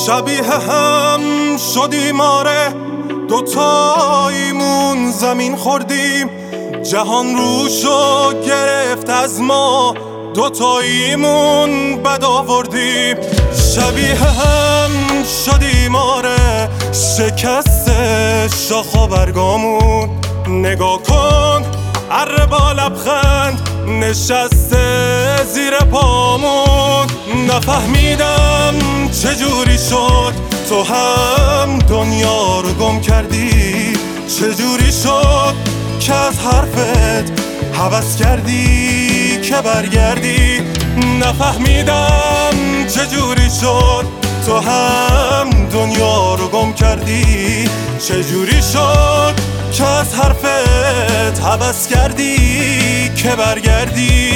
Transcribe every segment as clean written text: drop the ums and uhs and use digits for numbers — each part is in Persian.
شبیه هم شدیم آره، دوتاییمون زمین خوردیم، جهان روشو گرفت از ما، دوتاییمون بد آوردیم. شبیه هم شدیم آره، شکست شاخ و برگامون، نگاه کن اره با لبخند نشسته زیر پامون. نفهمیدم چجوری شد تو هم دنیا رو گم کردی، چجوری شد که از حرفت هوس کردی که برگردی. نفهمیدم چجوری شد تو هم دنیا رو گم کردی، چجوری شد که از حرفت هوس کردی که برگردی.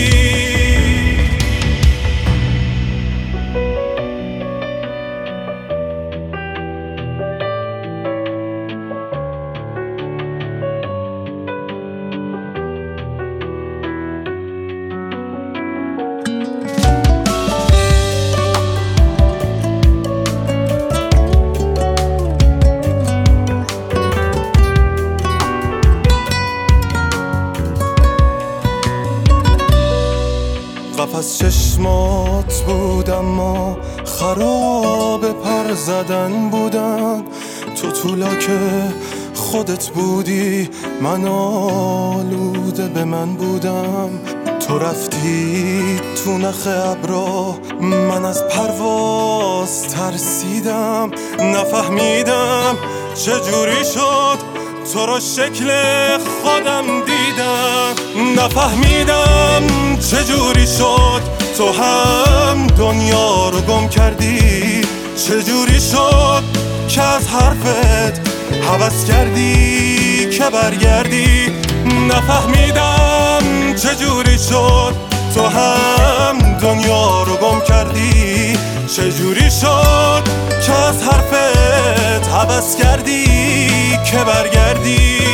قفس چشمات بود اما خراب پر زدن بودن، تو طولاک خودت بودی من آلوده به من بودم. تو رفتی تو نخ ابرا من از پرواز ترسیدم. نفهمیدم چجوری شد تو رو شکل خودم دیدم. نفهمیدم چجوری شد تو هم دنیا رو گم کردی، چجوری شد که از حرفت هوس کردی که برگردی. نفهمیدم چجوری شد تو هم دنیا رو گم کردی، چجوری شد که از حرفت هوس کردی که برگردی.